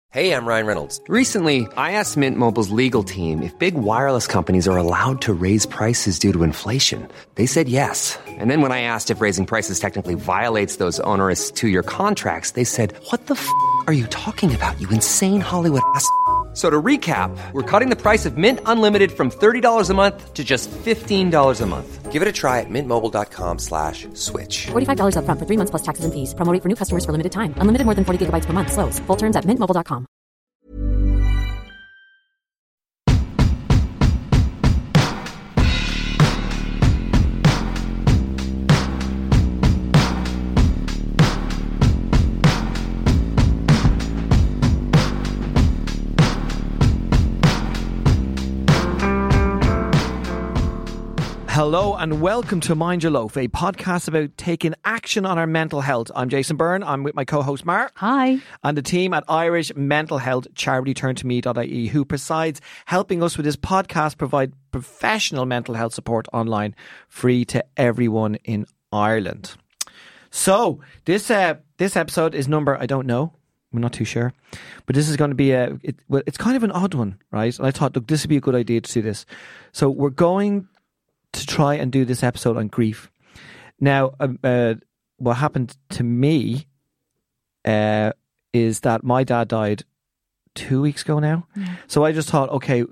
Hey, I'm Ryan Reynolds. Recently, I asked Mint Mobile's legal team if big wireless companies are allowed to raise prices due to inflation. They said yes. And then when I asked if raising prices technically violates those onerous two-year contracts, they said, "What the f*** are you talking about, you insane Hollywood ass?" So to recap, we're cutting the price of Mint Unlimited from $30 a month to just $15 a month. Give it a try at mintmobile.com/switch. $45 up front for 3 months plus taxes and fees. Promo rate for new customers for limited time. Unlimited more than 40 gigabytes per month. Slows full terms at mintmobile.com. Hello and welcome to Mind Your Loaf, a podcast about taking action on our mental health. I'm Jason Byrne. I'm with my co-host Mark. Hi. And the team at Irish mental health charity turntome.ie, who besides helping us with this podcast, provide professional mental health support online, free to everyone in Ireland. So this episode is number, I don't know. I'm not too sure. But this is going to be it's kind of an odd one, right? And I thought, look, this would be a good idea to do this. So we're going to try and do this episode on grief. Now, what happened to me is that my dad died 2 weeks ago now. Yeah. So I just thought, okay,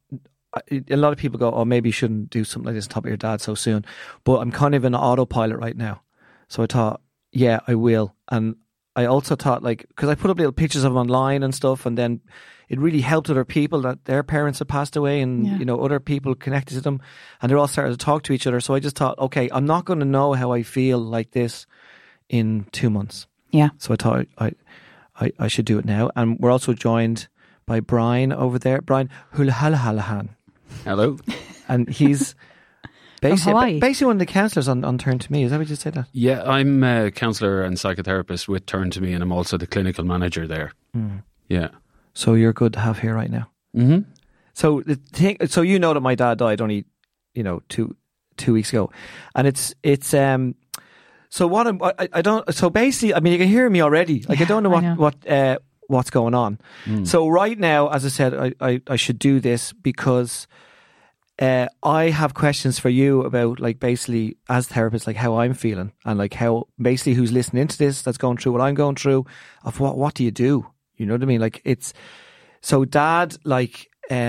a lot of people go, oh, maybe you shouldn't do something like this on top of your dad so soon. But I'm kind of in autopilot right now. So I thought, yeah, I will. And I also thought, like, because I put up little pictures of him online and stuff, and then it really helped other people that their parents had passed away, and you know, other people connected to them, and they're all starting to talk to each other. So I just thought, okay, I'm not going to know how I feel like this in 2 months. Yeah. So I thought I should do it now. And we're also joined by Brian over there, Brian Hulhalahan. Hello. And he's basically one of the counsellors on Turn to Me. Is that what you said that? Yeah, I'm a counsellor and psychotherapist with Turn to Me, and I'm also the clinical manager there. Mm. Yeah. So you're good to have here right now. Mm-hmm. So so you know that my dad died only, 2 weeks ago, and it's so what I don't. So basically, I mean, you can hear me already. Like, I don't know what's going on. Mm. So right now, as I said, I should do this because I have questions for you about, like, basically as therapists, like how I'm feeling, and like how basically who's listening to this that's going through what I'm going through. Of what do you do? You know what I mean? Like, it's so Dad, like,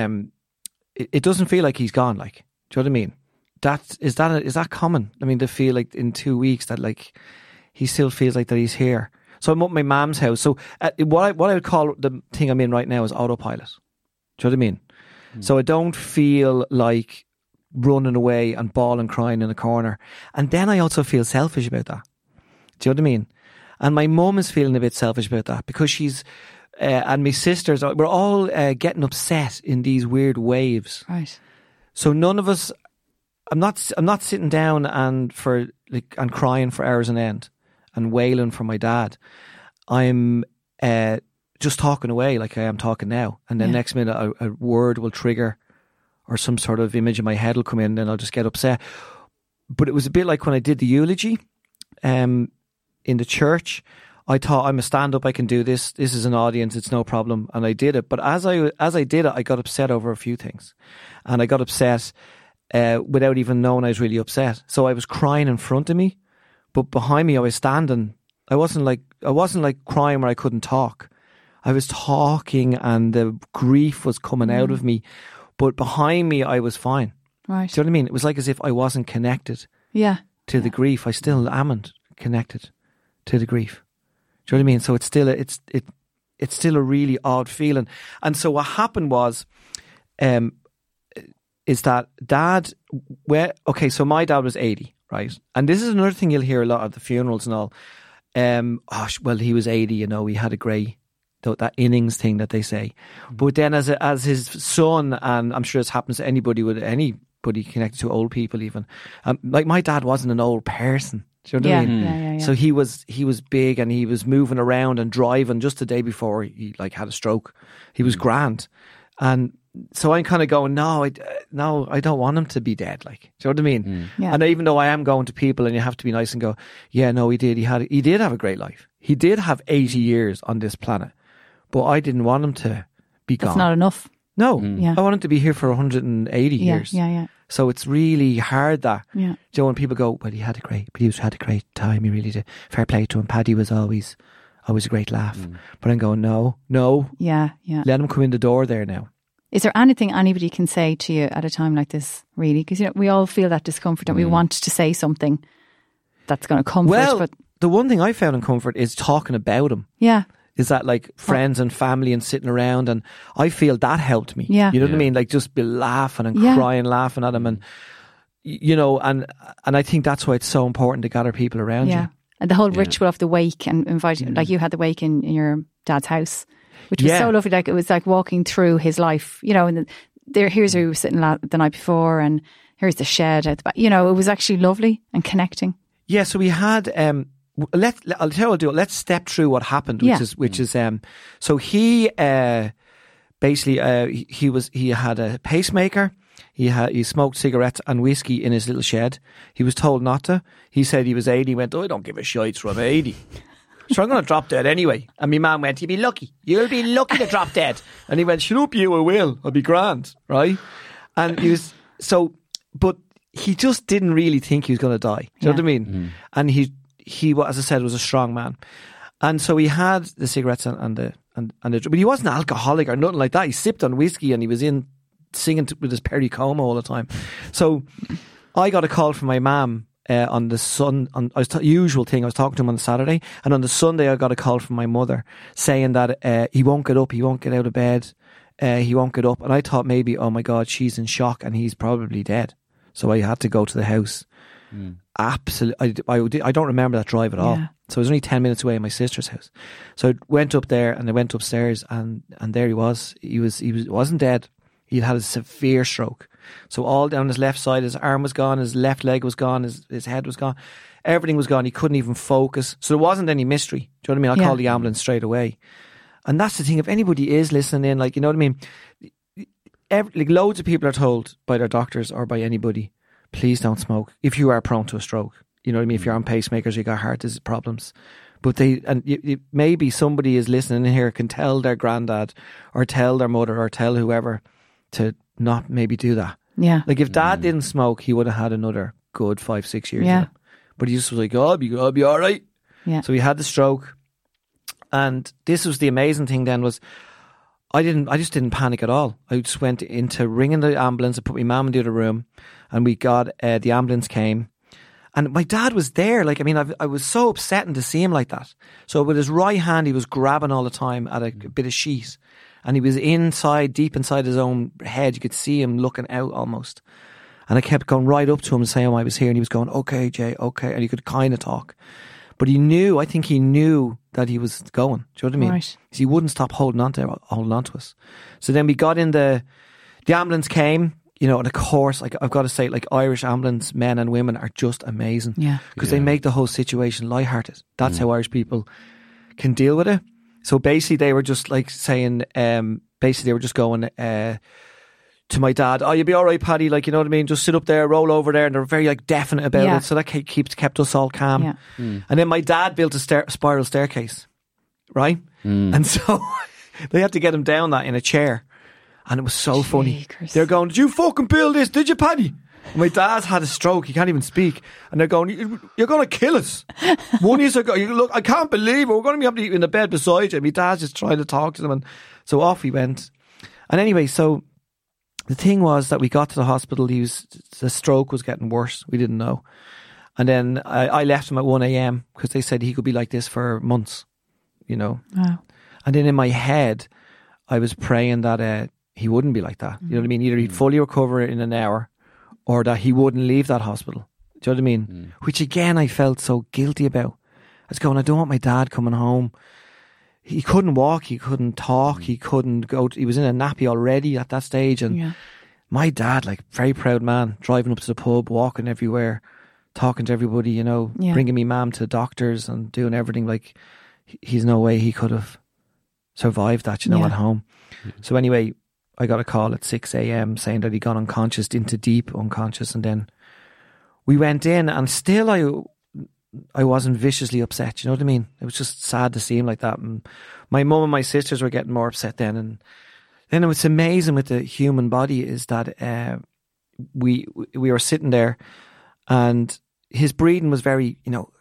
it doesn't feel like he's gone. Like, do you know what I mean? Is that common? I mean, to feel like in 2 weeks that, like, he still feels like that he's here. So I'm up at my mum's house. So what I would call the thing I'm in right now is autopilot. Do you know what I mean? Mm. So I don't feel like running away and bawling, crying in a corner. And then I also feel selfish about that. Do you know what I mean? And my mum is feeling a bit selfish about that because she's, and my sisters, we're all getting upset in these weird waves. Right. So none of us, I'm not sitting down and crying for hours on end and wailing for my dad. I'm just talking away like I am talking now. And then next minute a word will trigger or some sort of image in my head will come in and I'll just get upset. But it was a bit like when I did the eulogy in the church. I thought, I'm a stand-up, I can do this. This is an audience, it's no problem. And I did it. But as I did it, I got upset over a few things. And I got upset without even knowing I was really upset. So I was crying in front of me, but behind me I was standing. I wasn't like crying where I couldn't talk. I was talking and the grief was coming out of me. But behind me I was fine. Right. Do you know what I mean? It was like as if I wasn't connected to the grief. I still am connected to the grief. Do you know what I mean? So it's still a really odd feeling. And so what happened was, is that Dad, so my dad was 80, right? And this is another thing you'll hear a lot at the funerals and all. Well, he was 80, he had a grey, that innings thing that they say. But then as his son, and I'm sure this happens to anybody connected to old people even, like my dad wasn't an old person. Do you know what I mean? Yeah. So he was big and he was moving around and driving just the day before he had a stroke. He was grand. And so I'm kind of going, no, I don't want him to be dead. Like, do you know what I mean? Mm. Yeah. And even though I am going to people and you have to be nice and go, yeah, no, he did. He did have a great life. He did have 80 years on this planet. but I didn't want him to be gone. That's not enough. No, Yeah. I want him to be here for 180 years. Yeah. So it's really hard that. Yeah. You know, when people go, well, he had a great time. He really did. Fair play to him. Paddy was always a great laugh. But I'm going, no. Yeah. Let him come in the door there now. Is there anything anybody can say to you at a time like this, really? Because, you know, we all feel that discomfort and we want to say something that's going to comfort. Well, but the one thing I found in comfort is talking about him. yeah. Is that like friends and family and sitting around, and I feel that helped me. Yeah. You know what I mean? Like just be laughing and Yeah. crying, laughing at him, and you know, and I think that's why it's so important to gather people around Yeah. you. And the whole ritual of the wake and inviting, like you had the wake in your dad's house, which was Yeah. so lovely. Like it was like walking through his life, you know, and here's where he was sitting the night before, and here's the shed out the back. You know, it was actually lovely and connecting. Yeah, so we had I'll tell you what I'll do. Let's step through what happened, which is so he basically he had a pacemaker. He smoked cigarettes and whiskey in his little shed. He was told not to. He said he was 80. He went, I don't give a shite, so I'm 80. So I'm going to drop dead anyway. And my mum went, you'll be lucky to drop dead. And he went, shut up you, I will. I'll be grand, right? And he was but he just didn't really think he was going to die. Do you know what I mean? And he, as I said, was a strong man. And so he had the cigarettes and the but he wasn't alcoholic or nothing like that. He sipped on whiskey and he was in singing with his Perry Como all the time. So I got a call from my mum on the usual thing. I was talking to him on the Saturday, and on the Sunday I got a call from my mother saying that he won't get up, he won't get out of bed, he won't get up. And I thought maybe, oh my God, she's in shock and he's probably dead. So I had to go to the house. Absolutely, I don't remember that drive at all. Yeah. So it was only 10 minutes away in my sister's house. So I went up there and I went upstairs, and there he was. He wasn't dead. He'd had a severe stroke. So all down his left side, his arm was gone, his left leg was gone, his head was gone. Everything was gone. He couldn't even focus. So there wasn't any mystery. Do you know what I mean? I called the ambulance straight away. And that's the thing. If anybody is listening in, like, you know what I mean? Like loads of people are told by their doctors or by anybody, please don't smoke if you are prone to a stroke. You know what I mean? If you're on pacemakers, you got heart disease problems. But maybe somebody is listening in here can tell their granddad or tell their mother or tell whoever to not maybe do that. Yeah. Like if Dad didn't smoke, he would have had another good 5-6 years. Yeah. But he just was like, I'll be all right. Yeah. So he had the stroke, and this was the amazing thing. Then was I just didn't panic at all. I just went into ringing the ambulance. I put my mum in the other room, and we got the ambulance came. And my dad was there. Like, I mean, I was so upsetting to see him like that. So with his right hand, he was grabbing all the time at a bit of sheet. And he was deep inside his own head. You could see him looking out almost. And I kept going right up to him and saying, I was here. And he was going, okay, Jay, okay. And he could kind of talk. But I think he knew that he was going. Do you know what I mean? Right. So he wouldn't stop holding on to us. So then we got in the ambulance came. You know, and of course, like I've got to say, like Irish ambulance men and women are just amazing. Yeah. Because they make the whole situation lighthearted. That's how Irish people can deal with it. So basically they were just like saying, they were just going to my dad, oh, you'll be all right, Paddy. Like, you know what I mean? Just sit up there, roll over there. And they're very like definite about it. So that kept us all calm. Yeah. And then my dad built a spiral staircase, right? And so they had to get him down that in a chair. And it was so funny. They're going, did you fucking build this? Did you, Paddy? And my dad's had a stroke. He can't even speak. And they're going, you're going to kill us. One year ago, look, I can't believe it. We're going to be up in the bed beside you. And my dad's just trying to talk to them. And so off he went. And anyway, so the thing was that we got to the hospital. The stroke was getting worse. We didn't know. And then I left him at 1 a.m. because they said he could be like this for months, you know. Wow. And then in my head, I was praying that he wouldn't be like that. You know what I mean? Either he'd fully recover in an hour or that he wouldn't leave that hospital. Do you know what I mean? Which again, I felt so guilty about. I was going, I don't want my dad coming home. He couldn't walk. He couldn't talk. He couldn't go. He was in a nappy already at that stage. And my dad, like very proud man, driving up to the pub, walking everywhere, talking to everybody, you know, bringing me mum to doctors and doing everything. Like he's no way he could have survived that, you know, at home. So anyway, I got a call at 6 a.m. saying that he'd gone unconscious, into deep unconscious. And then we went in and still viciously upset. You know what I mean? It was just sad to see him like that. And my mum and my sisters were getting more upset then. And then what's amazing with the human body is that we were sitting there, and his breathing was very,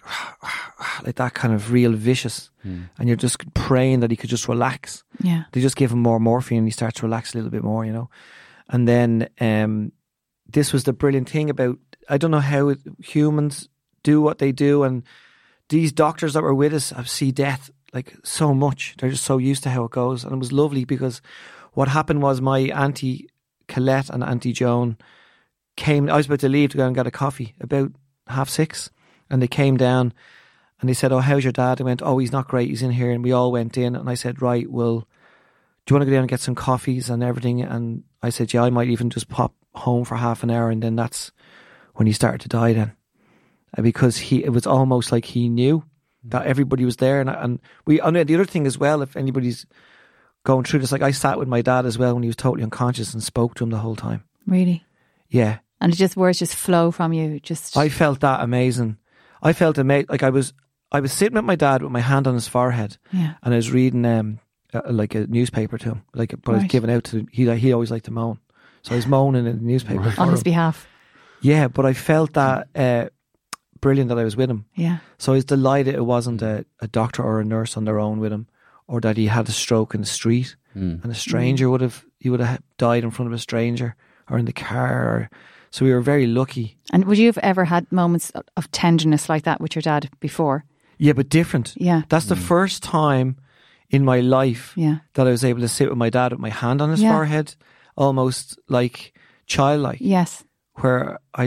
like that, kind of real vicious. And you're just praying that he could just relax. Yeah. They just give him more morphine and he starts to relax a little bit more, And then this was the brilliant thing about, I don't know how humans do what they do, and these doctors that were with us see death like so much. They're just so used to how it goes. And it was lovely because what happened was my Auntie Colette and Auntie Joan came. I was about to leave to go and get a coffee about 6:30, and they came down and they said, "Oh, how's your dad?" I went, "Oh, he's not great, he's in here." And we all went in, and I said, "Right, well, do you want to go down and get some coffees and everything?" And I said, "Yeah, I might even just pop home for half an hour." And then that's when he started to die then. Because it was almost like he knew that everybody was there. And the other thing as well, if anybody's going through this, like I sat with my dad as well when he was totally unconscious and spoke to him the whole time. Really? Yeah. And words just flow from you. I felt that amazing. I felt amazing. Like I was sitting with my dad with my hand on his forehead. Yeah. And I was reading like a newspaper to him. But I was giving out to him. He always liked to moan. So I was moaning in the newspaper on his behalf. Yeah, but I felt that brilliant that I was with him. Yeah. So I was delighted it wasn't a doctor or a nurse on their own with him, or that he had a stroke in the street and a stranger would have died in front of a stranger, or in the car. So we were very lucky. And would you have ever had moments of tenderness like that with your dad before? Yeah, but different. Yeah. That's the first time in my life that I was able to sit with my dad with my hand on his forehead, almost like childlike. Yes. Where I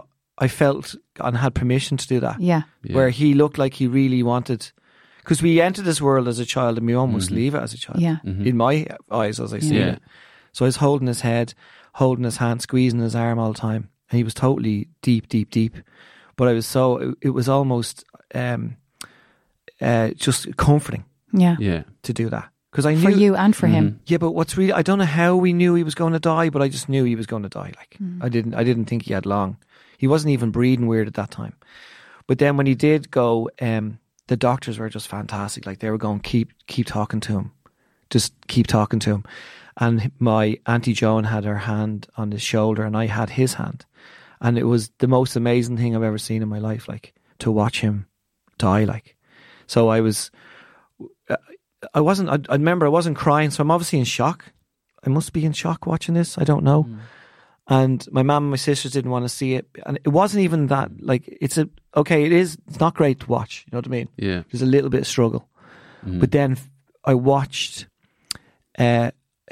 felt and had permission to do that. Yeah. Where he looked like he really wanted, because we entered this world as a child and we almost leave it as a child. Yeah. In my eyes, as I see it. So I was holding his head, holding his hand, squeezing his arm all the time. And he was totally deep, deep, deep. But it was almost just comforting. Yeah. To do that. Because I knew, for you and for him. Yeah, but I don't know how we knew he was going to die, but I just knew he was going to die. Like I didn't think he had long. He wasn't even breathing weird at that time. But then when he did go, the doctors were just fantastic. Like they were going, keep talking to him, just keep talking to him. And my Auntie Joan had her hand on his shoulder, and I had his hand, and it was the most amazing thing I've ever seen in my life. Like to watch him die. Like so, I remember I wasn't crying, so I'm obviously in shock. I must be in shock watching this. I don't know. And my mum and my sisters didn't want to see it. And it wasn't even that, like, it's not great to watch. You know what I mean? Yeah. There's a little bit of struggle. But then I watched him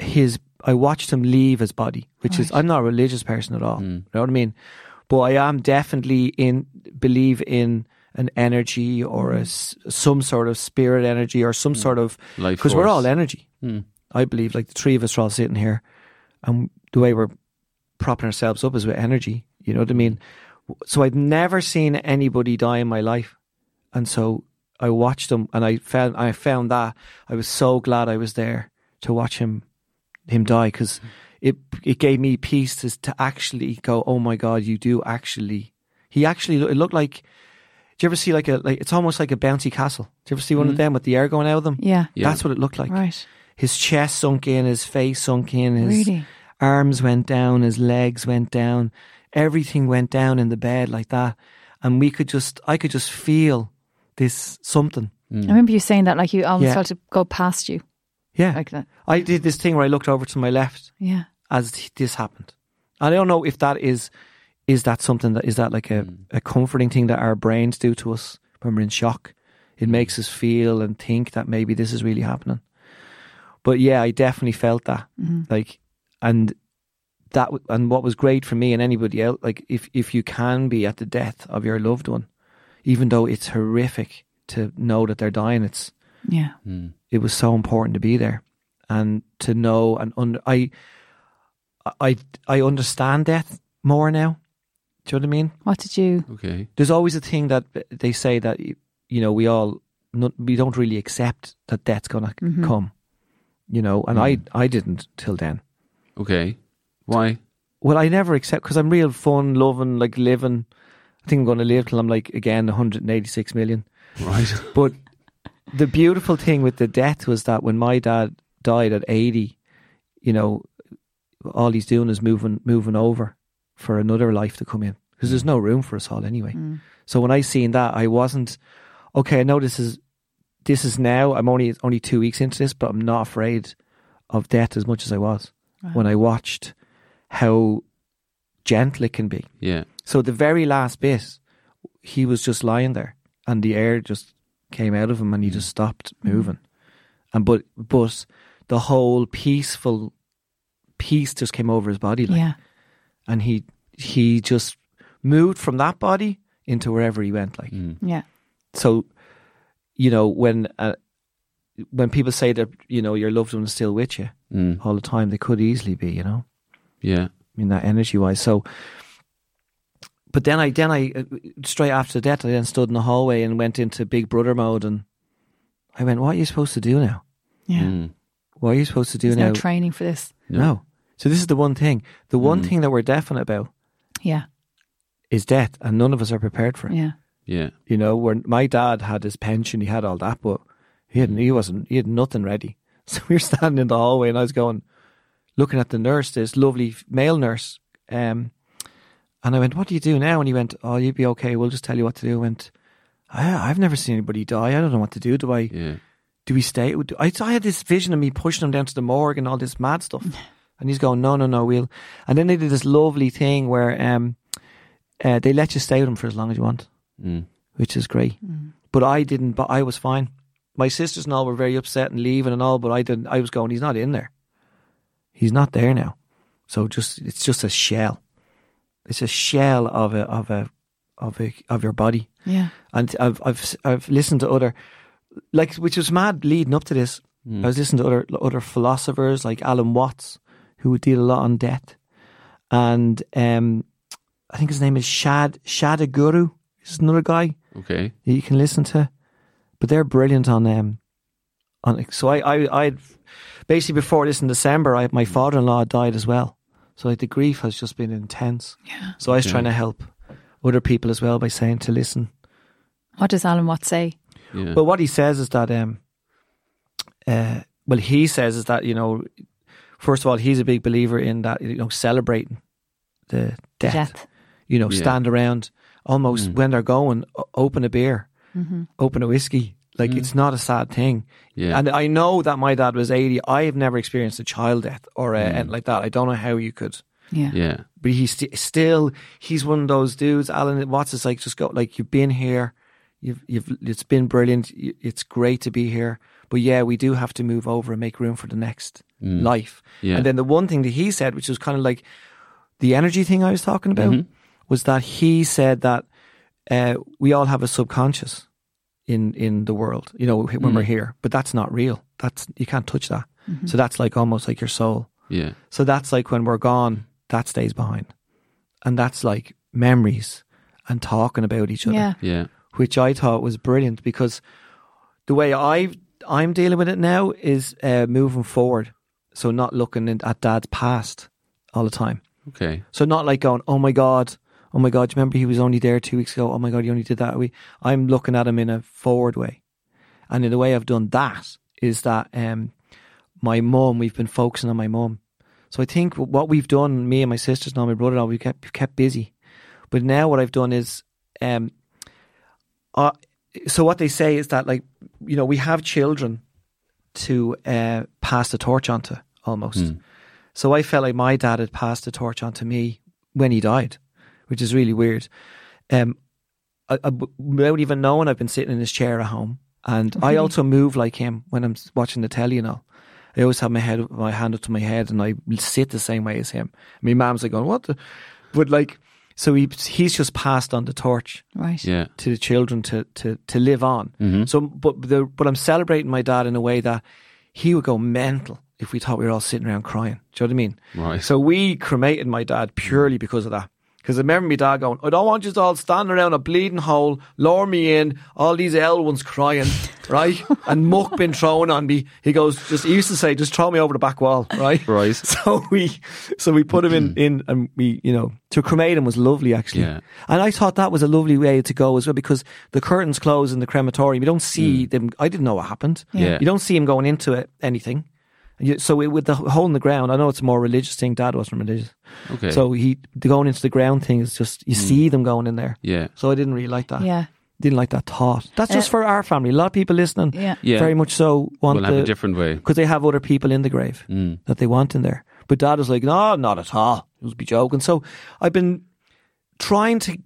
leave his body, which is, I'm not a religious person at all. You know what I mean? But I am definitely believe in an energy or some sort of spirit energy or some sort of life, because we're all energy. I believe, like the three of us are all sitting here, and the way we're propping ourselves up is with energy. You know what I mean? So I'd never seen anybody die in my life, and so I watched him, and I found that I was so glad I was there to watch him die, because it gave me peace to actually go, oh my God, you do actually. It looked like. Do you ever see it's almost like a bouncy castle? Do you ever see one of them with the air going out of them? Yeah. That's what it looked like. Right. His chest sunk in, his face sunk in, his really? Arms went down, his legs went down, everything went down in the bed like that. And I could just feel this something. I remember you saying that, like you almost felt it go past you. Yeah. Like that. I did this thing where I looked over to my left as this happened. And I don't know if that is that something is that like a comforting thing that our brains do to us when we're in shock? It makes us feel and think that maybe this is really happening. But yeah, I definitely felt that. Like, and what was great for me and anybody else, like if you can be at the death of your loved one, even though it's horrific to know that they're dying, it was so important to be there and to know and I understand death more now. Do you know what I mean? What did you? Okay. There's always a thing that they say that, you know, we don't really accept that death's going to come, you know, and I didn't till then. Okay. Why? Well, I never accept, because I'm real fun, loving, like living, I think I'm going to live till I'm like, again, 186 million. Right. But the beautiful thing with the death was that when my dad died at 80, you know, all he's doing is moving over for another life to come in, because there's no room for us all anyway. So when I seen that, I wasn't, okay, I know this is now, I'm only 2 weeks into this, but I'm not afraid of death as much as I was when I watched how gentle it can be. Yeah. So the very last bit, he was just lying there and the air just came out of him and he just stopped moving. And but the whole peaceful peace just came over his body, like, Yeah. and he just moved from that body into wherever he went, like. Yeah. So, you know, when people say that, you know, your loved one is still with you all the time, they could easily be, you know. Yeah. I mean, that energy wise. So, but then I straight after the death, I then stood in the hallway and went into Big Brother mode, and I went, "What are you supposed to do now? Yeah. What are you supposed to do There's now?" no training for this. No. So this is the one thing. The one thing that we're definite about Yeah. is death, and none of us are prepared for it. Yeah. Yeah. You know, where my dad had his pension, he had all that, but he had nothing ready. So we were standing in the hallway, and I was looking at the nurse, this lovely male nurse, and I went, "What do you do now?" And he went, "Oh, you'd be okay. We'll just tell you what to do." I went, "I've never seen anybody die. I don't know what to do. Do we stay?" I had this vision of me pushing him down to the morgue and all this mad stuff. And he's going, no, we'll. And then they did this lovely thing where they let you stay with him for as long as you want, which is great. But I didn't, but I was fine. My sisters and all were very upset and leaving and all, but I didn't. I was going, he's not in there. He's not there now. So it's just a shell. It's a shell of your body. Yeah. And I've listened to other, like, which was mad leading up to this. I was listening to other philosophers like Alan Watts, who deal a lot on death, and I think his name is Shadaguru. He's another guy. Okay. You can listen to, but they're brilliant on it. So I basically before this in December, my father-in-law died as well. So like the grief has just been intense. Yeah. So I was trying to help other people as well by saying to listen. What does Alan Watts say? Yeah. Well, what he says is that he says is that, you know, first of all, he's a big believer in that, you know, celebrating the death. You know, stand around almost when they're going, open a beer, open a whiskey. Like, it's not a sad thing. Yeah. And I know that my dad was 80. I have never experienced a child death or anything like that. I don't know how you could. Yeah. Yeah. But he's one of those dudes. Alan Watts is like, just go, like, you've been here. It's been brilliant. It's great to be here. But yeah, we do have to move over and make room for the next life. Yeah. And then the one thing that he said, which was kind of like the energy thing I was talking about, was that he said that we all have a subconscious in the world, you know, when we're here, but that's not real. You can't touch that. So that's like almost like your soul. Yeah. So that's like when we're gone, that stays behind. And that's like memories and talking about each other. Yeah. Yeah. Which I thought was brilliant, because the way I'm dealing with it now is moving forward. So not looking at Dad's past all the time. Okay. So not like going, oh my God, do you remember he was only there 2 weeks ago? Oh my God, he only did that. I'm looking at him in a forward way. And in the way I've done that is that my mum, we've been focusing on my mum. So I think what we've done, me and my sisters and all my brother, we've kept busy. But now what I've done is, so what they say is that, like, you know, we have children to pass the torch on to, almost. So I felt like my dad had passed the torch on to me when he died, which is really weird. Without even knowing, I've been sitting in his chair at home, and I also move like him when I'm watching the telly and all. I always have my hand up to my head, and I sit the same way as him. My mom's like going, what the? But like, so he's just passed on the torch, Right. Yeah. to the children to live on. So, but I'm celebrating my dad in a way that he would go mental if we thought we were all sitting around crying. Do you know what I mean? Right. So we cremated my dad purely because of that, Because I remember my dad going, I don't want you all standing around a bleeding hole, lower me in, all these L ones crying, right? And muck been thrown on me. He goes, he used to say, just throw me over the back wall, right? Right. So we put him in and we, to cremate him was lovely actually. Yeah. And I thought that was a lovely way to go as well, because the curtains close in the crematorium. You don't see them. I didn't know what happened. Yeah. You don't see him going into anything. So with the hole in the ground, I know it's a more religious thing. Dad wasn't religious. Okay. So going into the ground thing is just, you see them going in there. Yeah. So I didn't really like that. Yeah. Didn't like that thought. That's just for our family. A lot of people listening very much so want We'll have a different way. because they have other people in the grave that they want in there. But Dad was like, no, not at all. He was be joking. So I've been trying to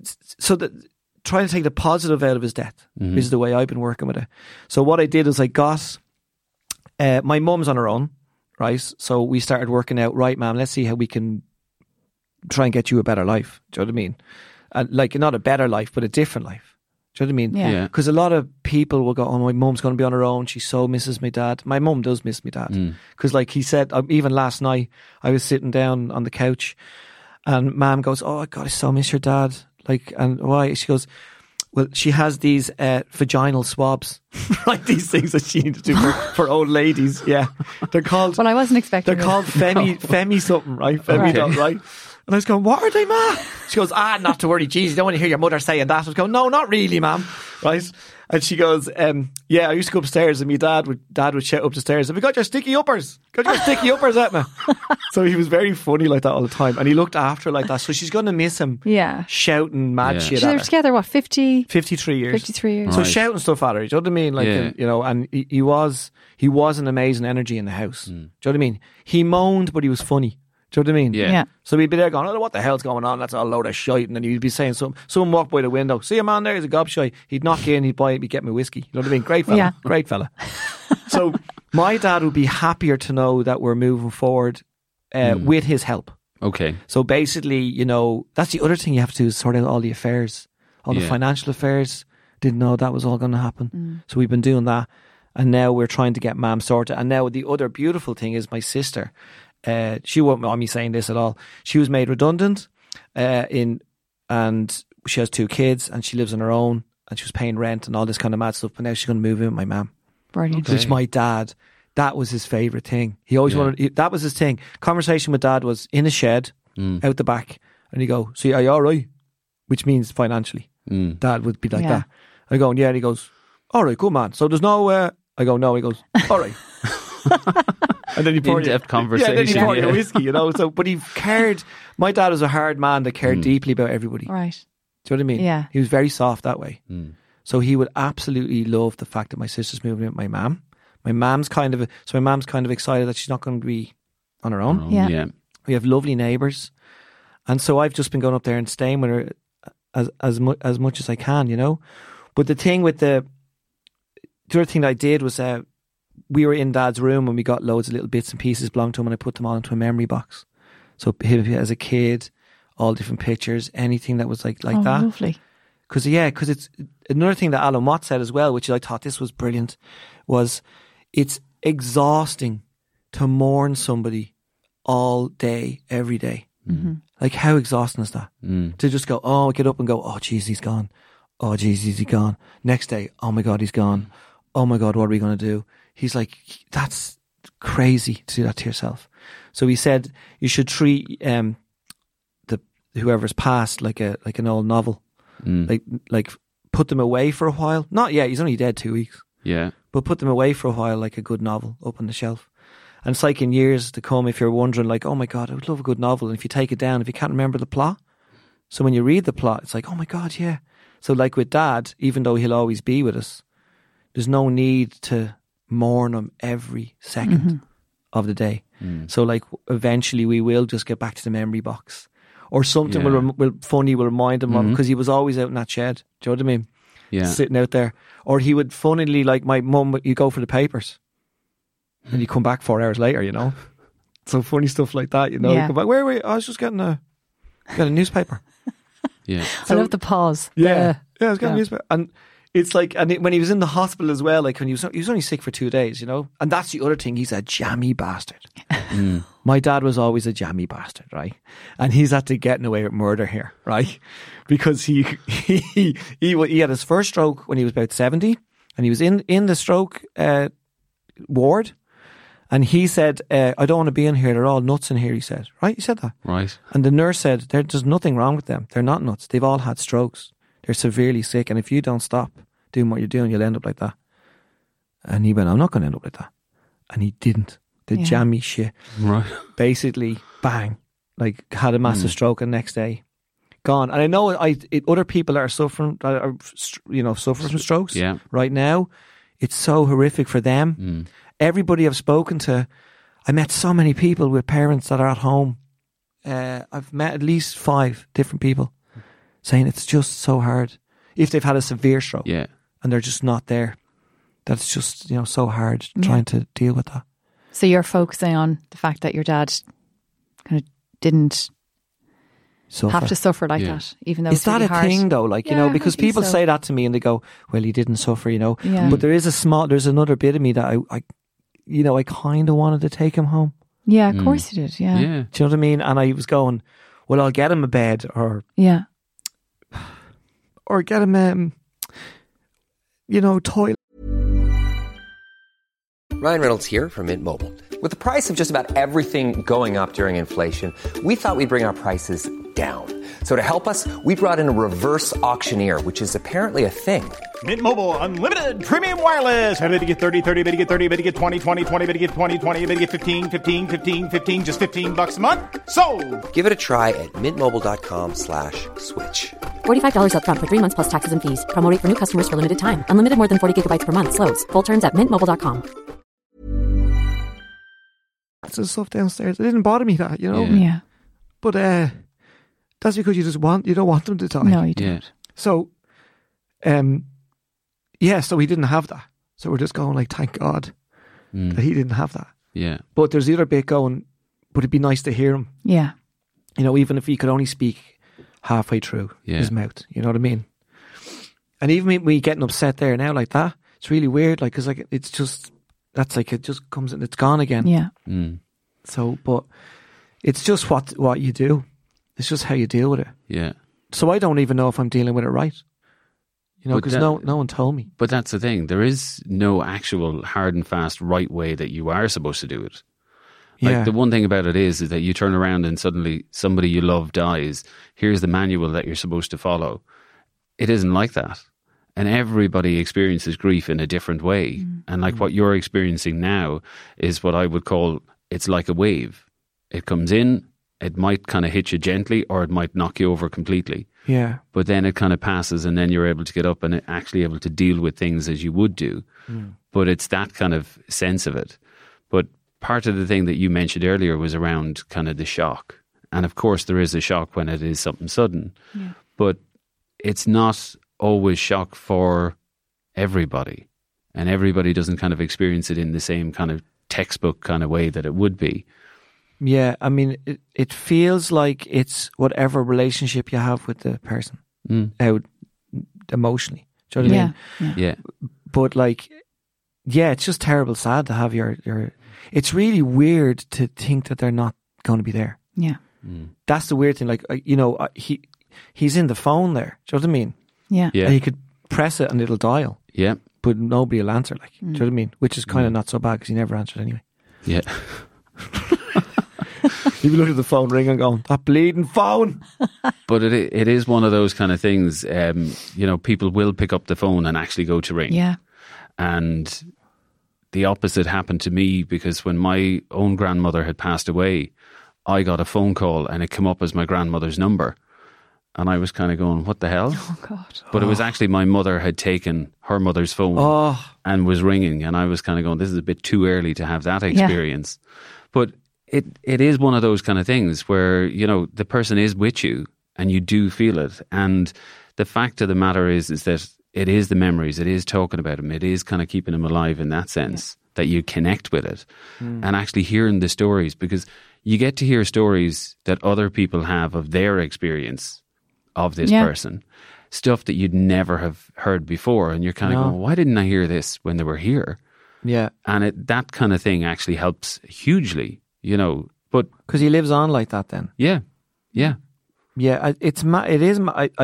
take the positive out of his death. Is the way I've been working with it. So what I did is I got my mum's on her own, right? So we started working out, right, Mum, let's see how we can try and get you a better life. Do you know what I mean? Like, not a better life, but a different life. Do you know what I mean? Yeah. Because a lot of people will go, oh, my mum's going to be on her own. She so misses my dad. My mum does miss my dad. Because like he said, even last night, I was sitting down on the couch and Mum goes, oh, God, I so miss your dad. Like, and why? She goes, well, she has these vaginal swabs, right? These things that she needs to do for old ladies. Yeah. They're called... Well, I wasn't expecting They're called Femi something, right? Femi, right? And I was going, what are they, Ma? She goes, not to worry, geez, you don't want to hear your mother saying that. I was going, no, not really, Ma'am. Right? And she goes, I used to go upstairs and my dad would shout up the stairs, have you got your sticky uppers? Got your sticky uppers at me? So he was very funny like that all the time. And he looked after her like that. So she's going to miss him shouting mad shit So at they're her. together, what, 53 years. 53 years. So Right. shouting stuff at her, do you know what I mean? Like, and he was an amazing energy in the house. Do you know what I mean? He moaned, but he was funny. Do you know what I mean? Yeah. So we'd be there going, oh, what the hell's going on? That's a load of shite. And then he'd be saying something. Someone walked by the window. See a man there? He's a gobshite. He'd knock in, he'd buy it, he'd get me whiskey. You know what I mean? Great fella. Yeah. Great fella. So my dad would be happier to know that we're moving forward with his help. Okay. So basically, that's the other thing you have to do is sort out all the affairs, all the financial affairs. Didn't know that was all going to happen. So we've been doing that. And now we're trying to get Mum sorted. And now the other beautiful thing is my sister. She won't mind me saying this at all. She was made redundant and she has 2 kids and she lives on her own and she was paying rent and all this kind of mad stuff. But now she's going to move in with my mum. Brilliant. Which my dad, that was his favourite thing. He always wanted, that was his thing. Conversation with Dad was in a shed out the back and he'd go, see, are you all right? Which means financially. Dad would be like that. I go, yeah. And he goes, all right, good man. So there's no, I go, no. He goes, all right. And then he poured In-depth conversation. then he poured a whiskey, So, but he cared. My dad was a hard man that cared deeply about everybody. Right. Do you know what I mean? Yeah. He was very soft that way. So he would absolutely love the fact that my sister's moving in with my mum. My mum's kind of excited that she's not going to be on her own. Yeah. We have lovely neighbours, and so I've just been going up there and staying with her as much as I can, But the thing with the other thing that I did was we were in Dad's room and we got loads of little bits and pieces belonging to him and I put them all into a memory box. So him as a kid, all different pictures, anything that was like that. Lovely. Because it's another thing that Alan Watts said as well, which I thought this was brilliant, was it's exhausting to mourn somebody all day, every day. Like how exhausting is that? To just go, get up and go, oh, geez, he's gone. Oh, geez, he's gone. Next day, oh my God, he's gone. Oh my God, what are we going to do? He's like, that's crazy to do that to yourself. So he said you should treat whoever's passed like an old novel, like put them away for a while. Not yet. He's only dead 2 weeks. Yeah. But put them away for a while like a good novel up on the shelf. And it's like in years to come, if you're wondering like, oh my God, I would love a good novel. And if you take it down, if you can't remember the plot. So when you read the plot, it's like, oh my God, yeah. So like with Dad, even though he'll always be with us, there's no need to mourn him every second of the day. So like eventually we will just get back to the memory box. Or something will remind him of, because he was always out in that shed. Do you know what I mean? Yeah. Sitting out there. Or he would funnily, like my mum, you go for the papers and you come back 4 hours later, So funny stuff like that, Yeah. You come back, where were you? I was just getting a newspaper. Yeah. I love the pause. Yeah, I was getting a newspaper. And it's like, when he was in the hospital as well, like when he was only sick for 2 days, And that's the other thing, he's a jammy bastard. My dad was always a jammy bastard, right? And he's had to getting away with murder here, right? Because he had his first stroke when he was about 70, and he was in the stroke ward, and he said, I don't want to be in here, they're all nuts in here, he said. Right? He said that. Right. And the nurse said, there's nothing wrong with them. They're not nuts. They've all had strokes. They're severely sick, and if you don't stop doing what you're doing, you'll end up like that. And he went, I'm not going to end up like that. And he didn't. The jammy shit. Right. Basically, bang, like had a massive stroke, and next day, gone. And I know other people that are suffering, suffering from strokes right now, it's so horrific for them. Everybody I've spoken to, I met so many people with parents that are at home. I've met at least 5 different people saying it's just so hard if they've had a severe stroke and they're just not there. That's just, so hard trying to deal with that. So you're focusing on the fact that your dad kind of didn't have to suffer like that, even though is that really a hard. thing though? Like, because people say that to me and they go, well, he didn't suffer, But there's another bit of me that I kind of wanted to take him home. Yeah, of course you did. Yeah. Do you know what I mean? And I was going, well, I'll get him a bed or get him, toilet. Ryan Reynolds here from Mint Mobile. With the price of just about everything going up during inflation, we thought we'd bring our prices down. So to help us, we brought in a reverse auctioneer, which is apparently a thing. Mint Mobile Unlimited Premium Wireless. How to get 30, 30, bit to get 30, bit to get 20, 20, 20, bit to get 20, 20, bit to get 15, 15, 15, 15, just $15 a month? Sold! Give it a try at mintmobile.com/switch. $45 up front for 3 months plus taxes and fees. Promo rate for new customers for limited time. Unlimited more than 40 gigabytes per month. Slows full terms at mintmobile.com. That's stuff downstairs. It didn't bother me that, Yeah. But that's because you don't want them to die. No, you don't. Yeah. So, so he didn't have that. So we're just going like, thank God that he didn't have that. Yeah. But there's the other bit going, but it'd be nice to hear him. Yeah. Even if he could only speak halfway through his mouth. You know what I mean? And even me getting upset there now like that, it's really weird. Like, cause like, it's just, that's like, it just comes and it's gone again. Yeah. So, but it's just what you do. It's just how you deal with it. Yeah. So I don't even know if I'm dealing with it right. Because no one told me. But that's the thing. There is no actual hard and fast right way that you are supposed to do it. Like the one thing about it is that you turn around and suddenly somebody you love dies. Here's the manual that you're supposed to follow. It isn't like that. And everybody experiences grief in a different way. And like what you're experiencing now is what I would call, it's like a wave. It comes in, it might kind of hit you gently or it might knock you over completely. Yeah. But then it kind of passes and then you're able to get up and actually able to deal with things as you would do. But it's that kind of sense of it. But part of the thing that you mentioned earlier was around kind of the shock. And of course there is a shock when it is something sudden. Yeah. But it's not always shock for everybody. And everybody doesn't kind of experience it in the same kind of textbook kind of way that it would be. Yeah, I mean, it feels like it's whatever relationship you have with the person out emotionally. Do you know what I mean? Yeah. But like, it's just terrible sad to have your it's really weird to think that they're not going to be there. Yeah. That's the weird thing. Like, he's in the phone there. Do you know what I mean? Yeah. Yeah. And he could press it and it'll dial. Yeah. But nobody will answer. Like, do you know what I mean? Which is kind of not so bad because he never answered anyway. Yeah. You'd be looking at the phone ring and going, that bleeding phone. But it is one of those kind of things, people will pick up the phone and actually go to ring. Yeah. And the opposite happened to me because when my own grandmother had passed away, I got a phone call and it came up as my grandmother's number. And I was kind of going, what the hell? Oh, God. But it was actually my mother had taken her mother's phone and was ringing. And I was kind of going, this is a bit too early to have that experience. Yeah. But it is one of those kind of things where, the person is with you and you do feel it. And the fact of the matter is that it is the memories, it is talking about them, it is kind of keeping them alive in that sense, that you connect with it. And actually hearing the stories, because you get to hear stories that other people have of their experience of this person, stuff that you'd never have heard before. And you're kind of going, why didn't I hear this when they were here? Yeah. And that kind of thing actually helps hugely, you know, but because he lives on like that then. Yeah. It is.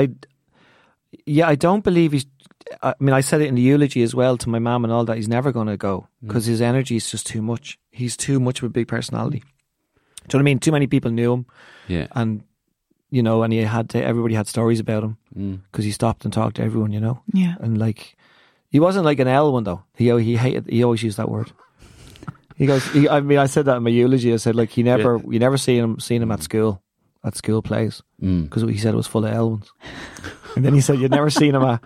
I don't believe he's. I mean, I said it in the eulogy as well to my mum and all that. He's never going to go because his energy is just too much. He's too much of a big personality. Do you know what I mean? Too many people knew him. Yeah, and you know, and everybody had stories about him because he stopped and talked to everyone. You know. Yeah, and like he wasn't like an L one though. He always used that word. He goes. I said that in my eulogy. I said like you never seen him at school plays because he said it was full of L ones. And then he said you'd never seen him at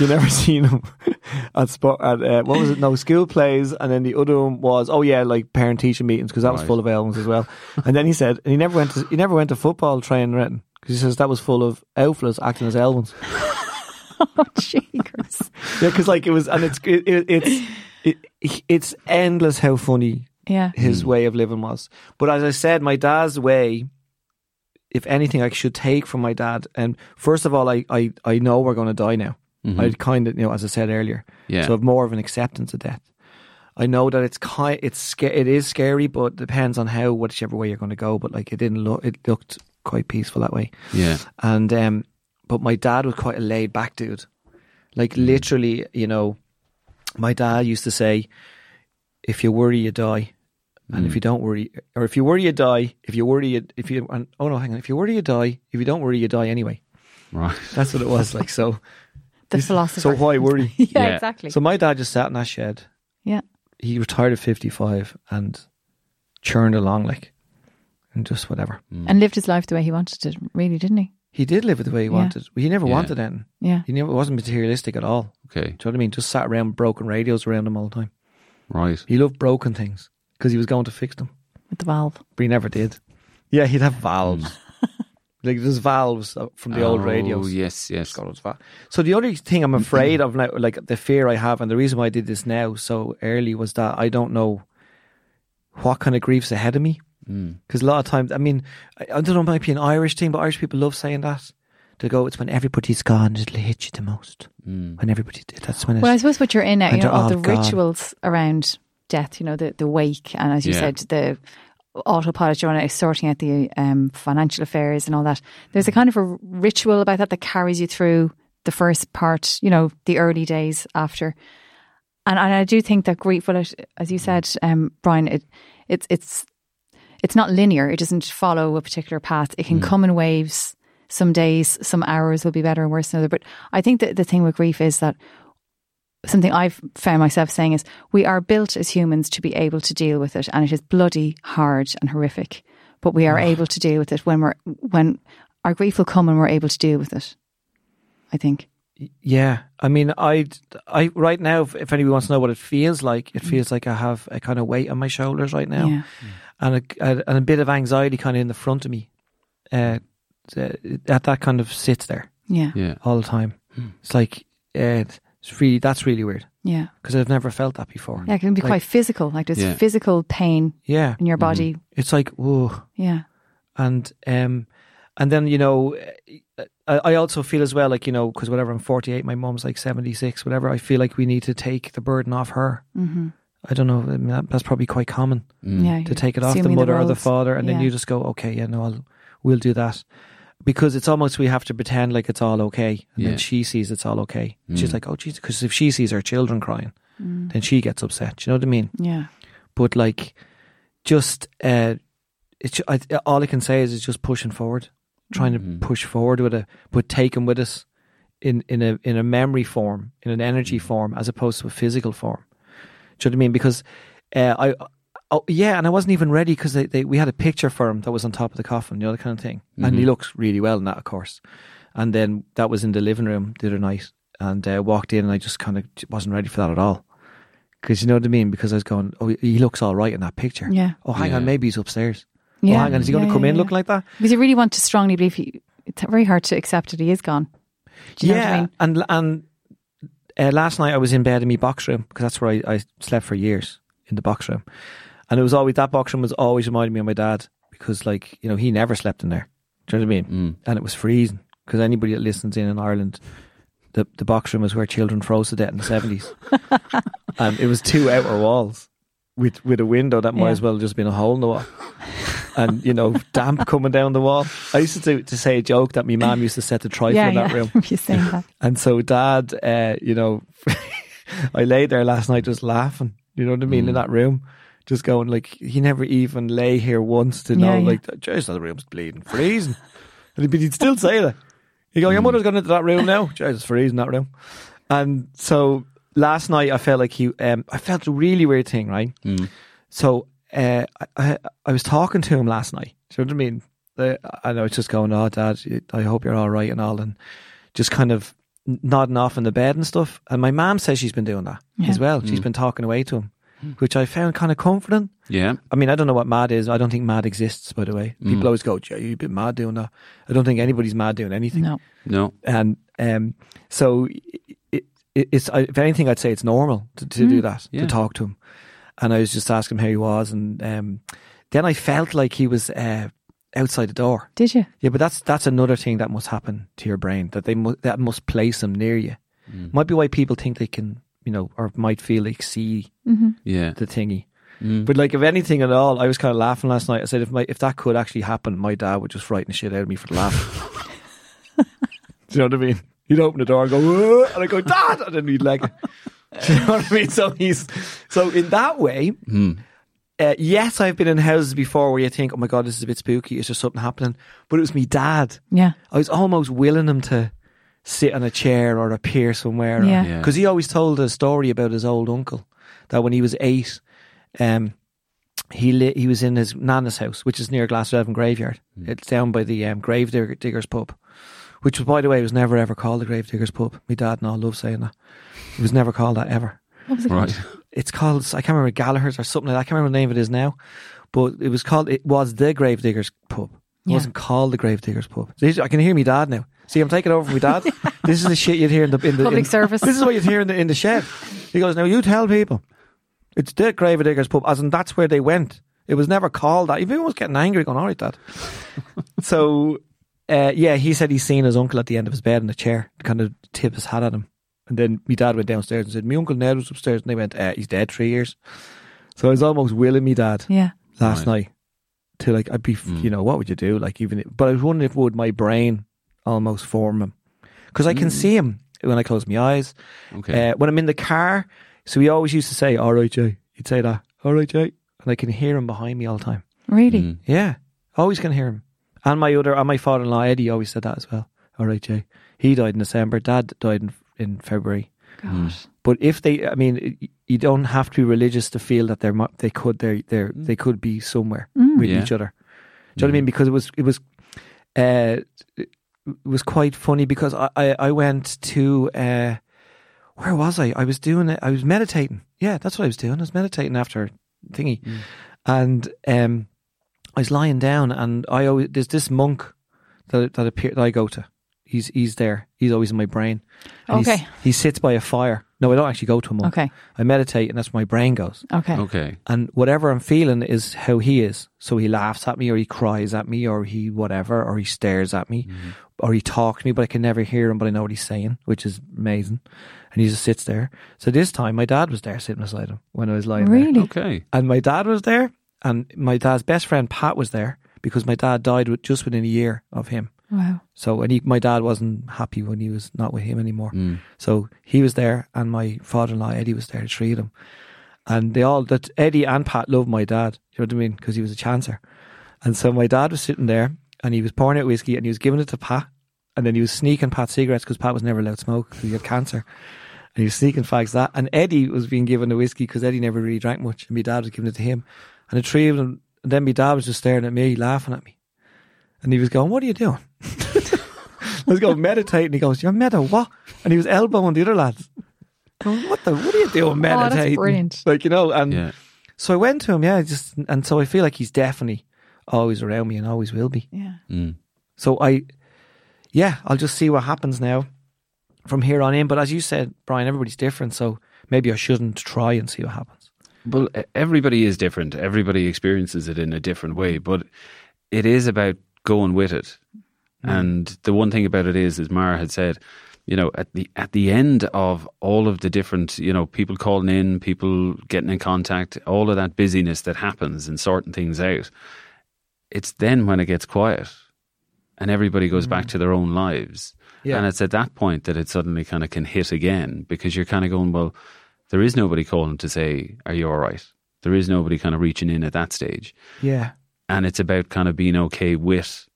sport at what was it? No, school plays, and then the other one was like parent teacher meetings because that was full of L ones as well. And then he said, and he never went to football training or anything because he says that was full of outfielders acting as L ones. Oh, jeez. Yeah, because like it was, and it's endless how funny his way of living was. But as I said, my dad's way, if anything, I should take from my dad. And first of all, I know we're going to die now. Mm-hmm. I kind of, as I said earlier, so I have more of an acceptance of death. I know that it is scary, but it depends on whichever way you're going to go. But like it looked quite peaceful that way. Yeah. And but my dad was quite a laid back dude. Like literally, my dad used to say, "If you worry, you die." And if you don't worry, or if you worry, you die. If you worry, if you worry, you die. If you don't worry, you die anyway. Right. That's what it was like. So the philosopher. So why worry? Yeah, exactly. So my dad just sat in that shed. Yeah. He retired at 55 and churned along and just whatever. And lived his life the way he wanted to, really, didn't he? He did live it the way he wanted. He never wanted anything. Yeah. He never wasn't materialistic at all. Okay. Do you know what I mean? Just sat around with broken radios around him all the time. Right. He loved broken things. Because he was going to fix them. With the valve. But he never did. Yeah, he'd have valves. Like there's valves from the old radios. Oh, yes. So the other thing I'm afraid of now, like the fear I have, and the reason why I did this now so early was that I don't know what kind of grief's ahead of me. Because a lot of times, I mean, I don't know, it might be an Irish thing, but Irish people love saying that. They go, it's when everybody's gone, it'll hit you the most. When everybody, that's when it's... Well, I suppose what you're in at, all the gone. Rituals around death, the wake, and as you said, the autopilot, sorting out the financial affairs and all that. There's a kind of a ritual about that carries you through the first part, the early days after. And I do think that grief, well, as you said, Brian, it's not linear. It doesn't follow a particular path. It can come in waves. Some days, some hours will be better and worse than other. But I think that the thing with grief is that something I've found myself saying is we are built as humans to be able to deal with it, and it is bloody hard and horrific, but we are able to deal with it when our grief will come when we're able to deal with it, I think. Yeah. I mean, I right now, if anybody wants to know what it feels like I have a kind of weight on my shoulders right now, and a bit of anxiety kind of in the front of me. That kind of sits there all the time. It's like, that's really weird. Yeah. Because I've never felt that before. Yeah, it can be quite physical. Like there's physical pain in your body. It's like, whoa. Yeah. And then, I also feel as well, like, because whatever, I'm 48, my mum's like 76, whatever, I feel like we need to take the burden off her. Mm-hmm. I don't know, I mean, that's probably quite common to take it off the mother or the father, and then you just go, okay, we'll do that. Because it's almost, we have to pretend like it's all okay, and then she sees it's all okay. She's like, oh Jesus, because if she sees her children crying, then she gets upset. Do you know what I mean? Yeah. But like, just all I can say is it's just pushing forward, trying to push forward with it, but taking with us in a memory form, in an energy form, as opposed to a physical form. Do you know what I mean? Because and I wasn't even ready because we had a picture for him that was on top of the coffin, that kind of thing. And he looked really well in that, of course. And then that was in the living room the other night, and walked in, and I just kind of wasn't ready for that at all. Because you know what I mean? Because I was going, oh, he looks all right in that picture. Yeah. Oh, hang on, maybe he's upstairs. Yeah. Oh, hang on, is he going to come in looking like that? Because you really want to strongly believe it's very hard to accept that he is gone. Do you know what I mean? And last night I was in bed in my box room, because that's where I slept for years, in the box room. And it was always, that box room was always reminding me of my dad, because he never slept in there. Do you know what I mean? And it was freezing, because anybody that listens in Ireland, the box room is where children froze to death in the 70s. And it was 2 outer walls with a window that might as well have just been a hole in the wall. and, you know, damp coming down the wall. I used to say a joke that my mum used to set the trifle in that room. You're saying that. And so Dad, you know, I lay there last night just laughing, you know what I mean, in that room. Just going like, he never even lay here once to know, like, jeez, that room's bleeding, freezing. But he'd still say that. He'd go, your mother's gone into that room now. Jeez, it's freezing, that room. And so last night I felt like I felt a really weird thing, right? So I was talking to him last night. Do you know what I mean? And I was just going, oh, Dad, I hope you're all right and all. And just kind of nodding off in the bed and stuff. And my mum says she's been doing that as well. She's been talking away to him, which I found kind of comforting. Yeah. I mean, I don't know what mad is. I don't think mad exists, by the way. People always go, yeah, you've been mad doing that. I don't think anybody's mad doing anything. No. And so it's if anything, I'd say it's normal to do that, to talk to him. And I was just asking him how he was. And then I felt like he was outside the door. Did you? Yeah, but that's another thing that must happen to your brain, that must place him near you. Might be why people think they can, you know, or might feel like see the thingy. But like, if anything at all, I was kind of laughing last night. I said, if that could actually happen, my dad would just frighten the shit out of me for the laugh. Do you know what I mean? He'd open the door and go, whoa, and I go, Dad, and then he'd leg it. Do you know what I mean? So in that way, yes, I've been in houses before where you think, oh my God, this is a bit spooky. Is there something happening? But it was me dad. Yeah, I was almost willing him to sit on a chair or appear somewhere. Yeah, because he always told a story about his old uncle that when he was 8, he was in his nana's house, which is near Glasnevin Graveyard. It's down by the Grave Diggers pub, which, by the way, was never ever called the Grave Diggers pub. My dad and all love saying that. It was never called that ever. What was it called? It's called, I can't remember, Gallagher's or something like that. I can't remember the name of it is now, but it was the Grave Diggers pub. It wasn't called the Grave Diggers pub. I can hear me dad now. See, I'm taking over from my dad. This is the shit you'd hear in the public service. This is what you'd hear in the shed. He goes, now you tell people it's the Grave Diggers pub, as in that's where they went. It was never called that. Everyone was getting angry, going, all right, Dad. So, he said he's seen his uncle at the end of his bed in a chair, kind of tip his hat at him. And then my dad went downstairs and said, my Uncle Ned was upstairs, and they went, he's dead 3 years. So I was almost willing me dad last night to, like, I'd be, you know, what would you do? Like, but I was wondering if would my brain almost form him. Because I can see him when I close my eyes. Okay. When I'm in the car, so he always used to say, all right, Jay. He'd say that, all right, Jay. And I can hear him behind me all the time. Really? Yeah. Always can hear him. And my father-in-law, Eddie, always said that as well. All right, Jay. He died in December. Dad died in February. Gosh. But if you don't have to be religious to feel that they could be somewhere with each other. Do you know what I mean? Because it was quite funny because I went to where was I? I was doing it. I was meditating. Yeah, that's what I was doing. I was meditating after thingy, and I was lying down, and there's this monk that I go to. He's there. He's always in my brain. And he sits by a fire. No, I don't actually go to him. Okay. I meditate, and that's where my brain goes. Okay. And whatever I'm feeling is how he is. So he laughs at me, or he cries at me, or he whatever, or he stares at me, or he talks to me, but I can never hear him, but I know what he's saying, which is amazing. And he just sits there. So this time, my dad was there sitting beside him when I was lying there. Really? Okay. And my dad was there, and my dad's best friend, Pat, was there, because my dad died just within a year of him. Wow. So, and my dad wasn't happy when he was not with him anymore. So he was there, and my father-in-law, Eddie, was there to treat him. And Eddie and Pat loved my dad, you know what I mean? Because he was a chancer. And so my dad was sitting there, and he was pouring out whiskey, and he was giving it to Pat. And then he was sneaking Pat cigarettes, because Pat was never allowed to smoke, because he had cancer. And he was sneaking fags that. And Eddie was being given the whiskey, because Eddie never really drank much, and my dad was giving it to him. And the three of them, and then my dad was just staring at me, laughing at me. And he was going, what are you doing? I was going, meditating. He goes, you're what? And he was elbowing the other lads. Going, what are you doing meditating? Oh, that's brilliant. Like, you know, and so I went to him, and so I feel like he's definitely always around me and always will be. Yeah. So I'll just see what happens now from here on in. But as you said, Brian, everybody's different, so maybe I shouldn't try and see what happens. Well, everybody is different. Everybody experiences it in a different way, but it is about going with it. And the one thing about it is, as Mara had said, you know, at the end of all of the different, you know, people calling in, people getting in contact, all of that busyness that happens and sorting things out, it's then when it gets quiet and everybody goes back to their own lives. Yeah. And it's at that point that it suddenly kind of can hit again, because you're kind of going, well, there is nobody calling to say, are you all right? There is nobody kind of reaching in at that stage. Yeah. And it's about kind of being okay with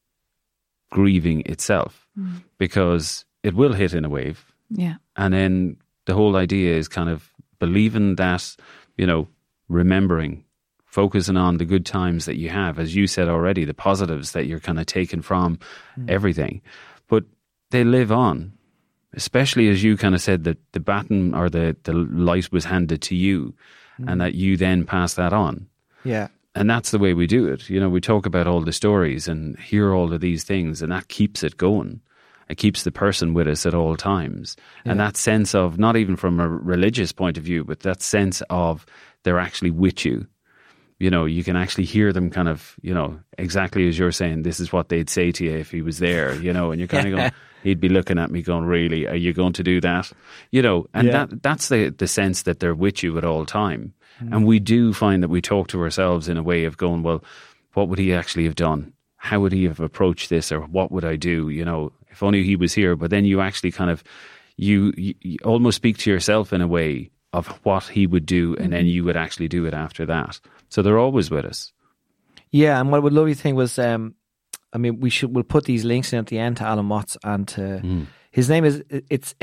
grieving itself, because it will hit in a wave. Yeah. And then the whole idea is kind of believing that, you know, remembering, focusing on the good times that you have, as you said already, the positives that you're kind of taking from everything. But they live on, especially as you kind of said that the baton or the light was handed to you and that you then pass that on. Yeah. And that's the way we do it. You know, we talk about all the stories and hear all of these things, and that keeps it going. It keeps the person with us at all times. Yeah. And that sense of, not even from a religious point of view, but that sense of they're actually with you. You know, you can actually hear them kind of, you know, exactly as you're saying, this is what they'd say to you if he was there, you know, and you're kind of going, he'd be looking at me going, really, are you going to do that? You know, and that's the sense that they're with you at all time. And we do find that we talk to ourselves in a way of going, well, what would he actually have done? How would he have approached this? Or what would I do? You know, if only he was here. But then you actually kind of, you almost speak to yourself in a way of what he would do, and then you would actually do it after that. So they're always with us. Yeah, and what a lovely thing was, I mean, we'll put these links in at the end to Alan Watts and to his name is, it's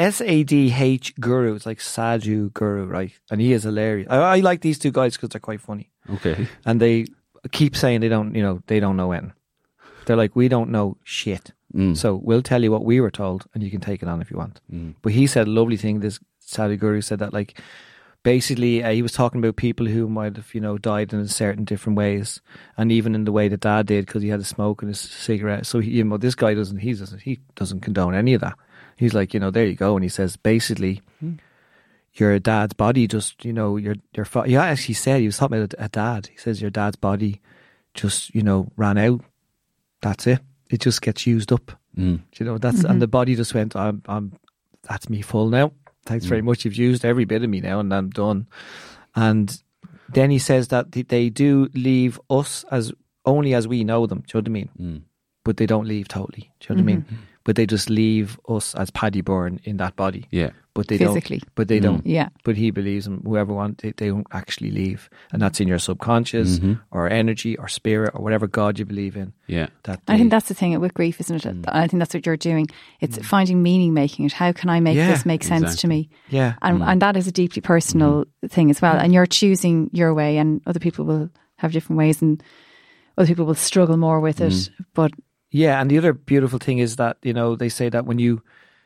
SADH Guru. It's like Sadhu Guru, right? And he is hilarious. I like these two guys because they're quite funny. Okay. And they keep saying they don't know anything. They're like, we don't know shit. So we'll tell you what we were told, and you can take it on if you want. But he said a lovely thing. This Sadhu Guru said that, like, basically he was talking about people who might have, you know, died in certain different ways, and even in the way that Dad did, because he had a smoke and a cigarette. So he, you know, this guy he doesn't condone any of that. He's like, you know, there you go. And he says, basically, your dad's body just, you know, he actually said, he was talking about a dad. He says, your dad's body just, you know, ran out. That's it. It just gets used up. You know, that's, and the body just went, that's me full now. Thanks very much. You've used every bit of me now, and I'm done. And then he says that they do leave us as only as we know them. Do you know what I mean? But they don't leave totally. Do you know what I mean? But they just leave us as Paddy Byrne in that body. Yeah. But they physically. But they don't. Yeah. But he believes them. Whoever wants, they don't actually leave. And that's in your subconscious or energy or spirit or whatever God you believe in. Yeah. I think that's the thing with grief, isn't it? I think that's what you're doing. It's finding meaning, making it. How can I make this make sense to me? Yeah. And that is a deeply personal thing as well. And you're choosing your way, and other people will have different ways, and other people will struggle more with it. But yeah, and the other beautiful thing is that, you know, they say that when you're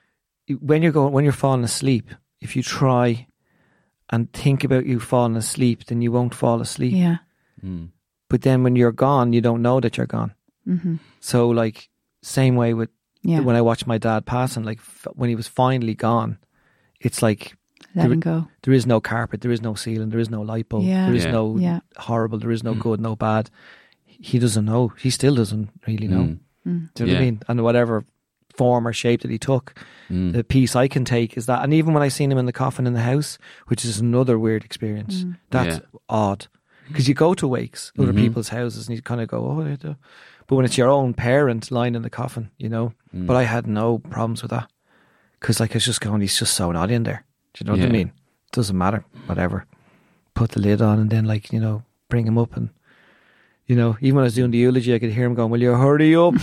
falling asleep, if you try and think about you falling asleep, then you won't fall asleep. Yeah. But then when you're gone, you don't know that you're gone. So, like, same way with when I watched my dad passing, like when he was finally gone, it's like letting go. There is no carpet, there is no ceiling, there is no light bulb, there is no horrible, there is no good, no bad. He doesn't know. He still doesn't really know. Do you know what I mean? And whatever form or shape that he took, the piece I can take is that. And even when I seen him in the coffin in the house, which is another weird experience, that's odd. Because you go to wakes, other people's houses, and you kind of go, oh, they do. But when it's your own parent lying in the coffin, you know. But I had no problems with that. Because, like, it's just going, he's just so not in there. Do you know what I mean? It doesn't matter. Whatever. Put the lid on and then, like, you know, bring him up. And, you know, even when I was doing the eulogy, I could hear him going, will you hurry up?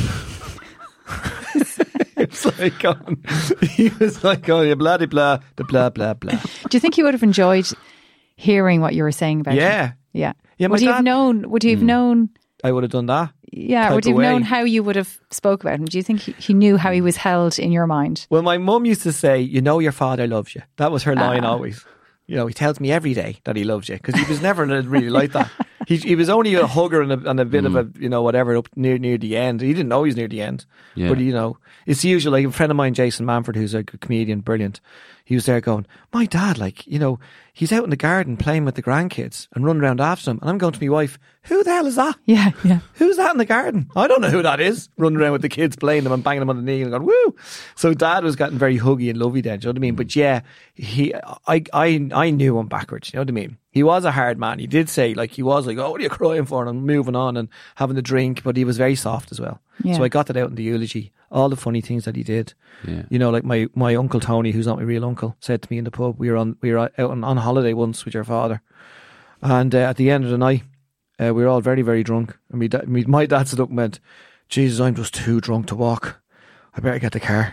It's like going, he was like going, blah, blah, blah, blah, blah, blah. Do you think he would have enjoyed hearing what you were saying about him? Yeah. Would you have known? I would have done that. Yeah, would you have known how you would have spoke about him? Do you think he knew how he was held in your mind? Well, my mum used to say, you know your father loves you. That was her line always. You know, he tells me every day that he loves you, because he was never really like that. He was only a hugger and a bit of a, you know, whatever, up near the end. He didn't know he was near the end. Yeah. But, you know, it's the usual. Like a friend of mine, Jason Manford, who's a comedian, brilliant. He was there going, my dad, like, you know, he's out in the garden playing with the grandkids and running around after them. And I'm going to my wife, who the hell is that? Yeah. Who's that in the garden? I don't know who that is. Running around with the kids, playing them and banging them on the knee and going, woo. So Dad was getting very huggy and lovey then, do you know what I mean? But yeah, I knew him backwards, you know what I mean? He was a hard man. He did say, he was like, oh, what are you crying for? And I'm moving on and having a drink. But he was very soft as well. Yeah. So I got that out in the eulogy. All the funny things that he did. Yeah. You know, like my Uncle Tony, who's not my real uncle, said to me in the pub, we were out on holiday once with your father. And at the end of the night, we were all very, very drunk. And my dad stood up and went, Jesus, I'm just too drunk to walk. I better get the car.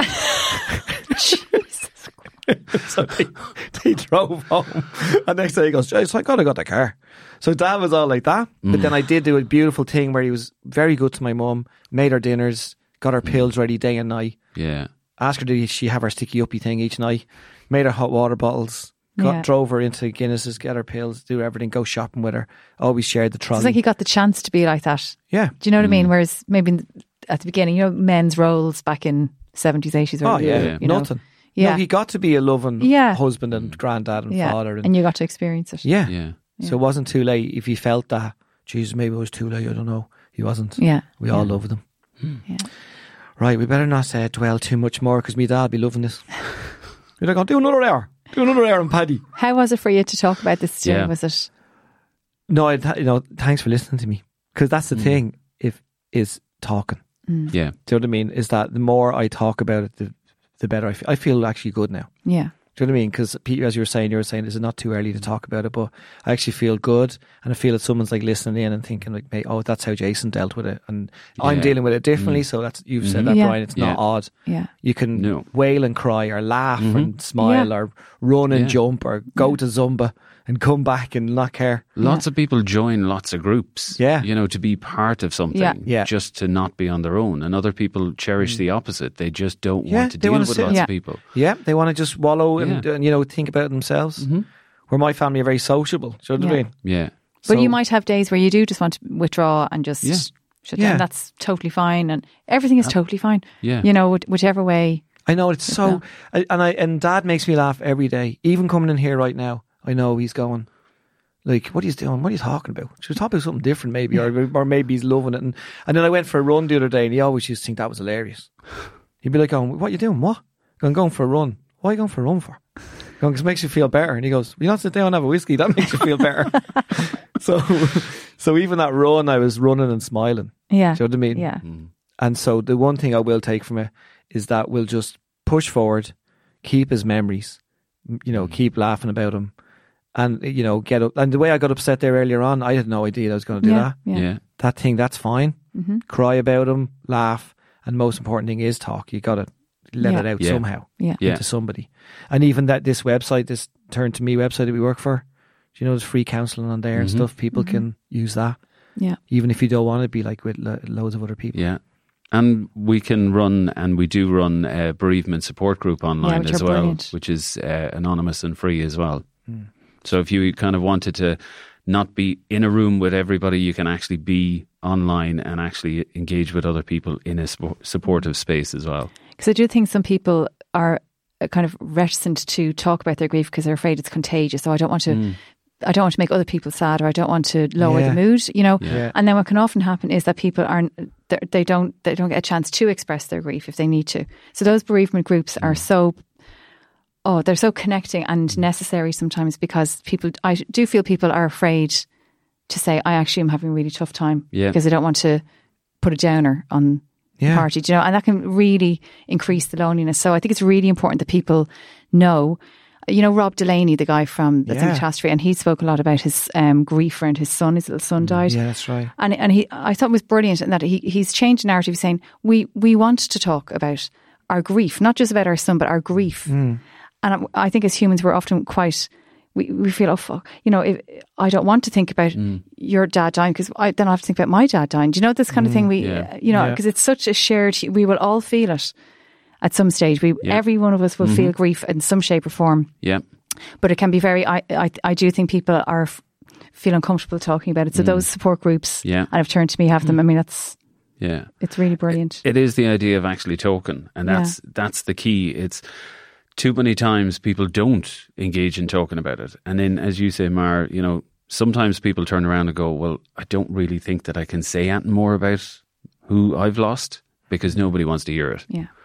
So they drove home. And next day he goes, Jesus, I got the car. So Dad was all like that. But then I did do a beautiful thing where he was very good to my mum, made her dinners, got her pills ready day and night. Yeah. Asked her, did she have her sticky uppy thing each night? Made her hot water bottles. Drove her into Guinness's, get her pills, do everything, go shopping with her. Always shared the trolley. It's like he got the chance to be like that. Yeah. Do you know what I mean? Whereas maybe at the beginning, men's roles back in 70s, 80s. Oh, yeah. Nothing. Yeah. No, he got to be a loving husband and granddad and father. And you got to experience it. Yeah. Yeah. So it wasn't too late. If he felt that, Jesus, maybe it was too late, I don't know. He wasn't. Yeah. We all loved him. Yeah. Right, we better not dwell too much more because me dad will be loving this. You're like, do another hour. Do another hour on Paddy. How was it for you to talk about this today? Yeah. Was it? No, thanks for listening to me. Because that's the thing, is talking. Yeah. Do you know what I mean? Is that the more I talk about it, the better I feel. I feel actually good now. Yeah. Do you know what I mean? Because as you were saying, is it not too early to talk about it? But I actually feel good, and I feel that someone's like listening in and thinking like, oh, that's how Jason dealt with it, and I'm dealing with it differently. So that's, you've said that, Brian. It's not odd. Yeah. You can wail and cry, or laugh and smile, or run and jump, or go to Zumba and come back and not care. Lots of people join lots of groups, to be part of something, just to not be on their own. And other people cherish the opposite. They just don't want to deal with lots of people. Yeah, they want to just wallow and think about themselves. Where my family are very sociable. Do you know what I mean? Yeah. But you might have days where you do just want to withdraw and just shut down. That's totally fine. And everything is totally fine. Yeah. Whichever way. I know, it's so... And Dad makes me laugh every day. Even coming in here right now, I know he's going, like, what are you doing? What are you talking about? Should we talk about something different maybe? Or maybe he's loving it. And then I went for a run the other day and he always used to think that was hilarious. He'd be like, what are you doing? What? I'm going for a run. What are you going for a run for? Because it makes you feel better. And he goes, you not sit down and have a whiskey. That makes you feel better. So even that run, I was running and smiling. Yeah. Do you know what I mean? Yeah. And so the one thing I will take from it is that we'll just push forward, keep his memories, keep laughing about him. And, get up. And the way I got upset there earlier on, I had no idea I was going to do that. Yeah. That thing, that's fine. Cry about him, laugh. And most important thing is talk. You got to let it out somehow into somebody. And even this website, this Turn to Me website that we work for, there's free counselling on there and stuff. People can use that. Yeah. Even if you don't want to be like with loads of other people. Yeah. And we can run, and we do run a bereavement support group online as well, brilliant. Which is anonymous and free as well. So if you kind of wanted to not be in a room with everybody, you can actually be online and actually engage with other people in a supportive space as well. Because I do think some people are kind of reticent to talk about their grief because they're afraid it's contagious. So I don't want to make other people sad, or I don't want to lower the mood, And then what can often happen is that people they don't get a chance to express their grief if they need to. So those bereavement groups are they're so connecting and necessary sometimes, because I do feel people are afraid to say, I actually am having a really tough time, because they don't want to put a downer on the party, and that can really increase the loneliness. So I think it's really important that people know. Rob Delaney, the guy from the Think Catastrophe, and he spoke a lot about his grief around his little son died. Yeah, that's right. And I thought it was brilliant in that he's changed the narrative, saying we want to talk about our grief, not just about our son, but our grief. And I think as humans, we're often quite, we feel, oh fuck, if I don't want to think about your dad dying, because then I have to think about my dad dying. Do you know this kind of thing? Because it's such a shared, we will all feel it at some stage. Every one of us will feel grief in some shape or form. Yeah. But it can be I do think people feel uncomfortable talking about it. So those support groups, and I've turned to me, have them. I mean, it's really brilliant. It is the idea of actually talking, and that's the key. It's too many times people don't engage in talking about it. And then, as you say, Mar, sometimes people turn around and go, well, I don't really think that I can say anything more about who I've lost, because nobody wants to hear it. Yeah.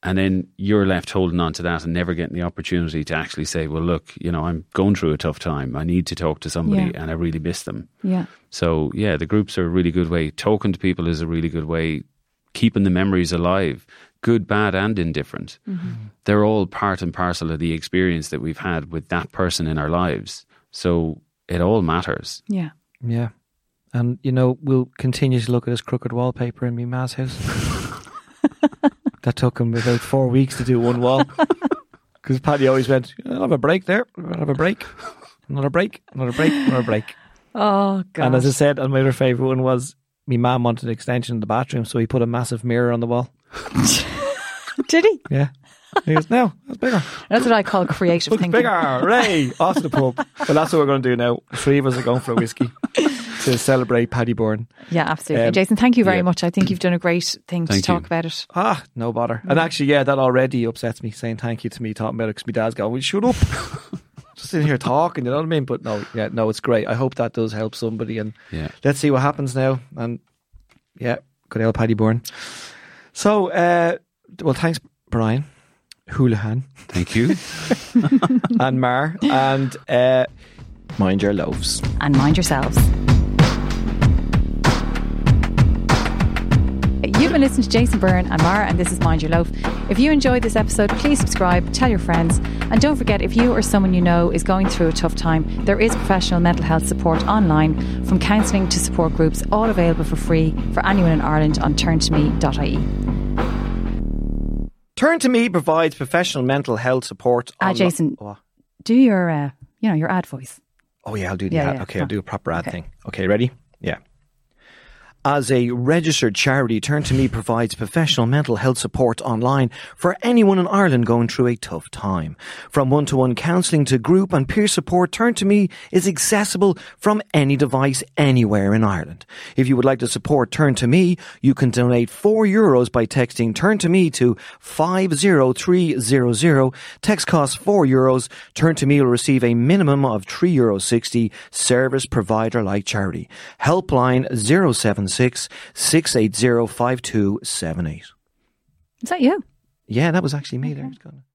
And then you're left holding on to that and never getting the opportunity to actually say, well, look, I'm going through a tough time. I need to talk to somebody and I really miss them. Yeah. So, the groups are a really good way. Talking to people is a really good way. Keeping the memories alive, good, bad and indifferent. Mm-hmm. They're all part and parcel of the experience that we've had with that person in our lives. So it all matters. Yeah. Yeah. And, we'll continue to look at this crooked wallpaper in my ma's house. That took him about 4 weeks to do one wall. Because Paddy always went, I'll have a break there. I'll have a break. Another break. Another break. Another break. Oh, God. And as I said, and my other favourite one was, my mum wanted an extension in the bathroom, so he put a massive mirror on the wall. Did he? Yeah. He goes, no, that's bigger. That's what I call creative Looks thinking. bigger. Ray, off to the pub. But that's what we're going to do now. 3 of us are going for a whiskey to celebrate Paddy Byrne. Yeah, absolutely. Jason, thank you very much. I think you've done a great thing to talk about it. No bother. And actually, that already upsets me, saying thank you to me talking about it, because my dad's going, well, shut up. Just sitting here talking, you know what I mean? But no, it's great. I hope that does help somebody, and let's see what happens now. And good old Paddy Byrne. So, well, thanks, Brian Houlihan. Thank you. And Mar. And mind your loaves. And mind yourselves. You've been listening to Jason Byrne and Mara, and this is Mind Your Loaf. If you enjoyed this episode, please subscribe, tell your friends, and don't forget, if you or someone you know is going through a tough time, there is professional mental health support online, from counselling to support groups, all available for free for anyone in Ireland on turntome.ie. Turn to Me provides professional mental health support. Jason, do your your ad voice. Oh yeah, I'll do the ad. Okay, I'll do a proper ad thing. Okay, ready? Yeah. As a registered charity, Turn to Me provides professional mental health support online for anyone in Ireland going through a tough time. From one-to-one counselling to group and peer support, Turn to Me is accessible from any device anywhere in Ireland. If you would like to support Turn to Me, you can donate €4 by texting Turn to Me to 50300. Text costs €4. Turn to Me will receive a minimum of €3.60. Service provider like charity. Helpline 076-680-5278. Is that you? Yeah, that was actually me there.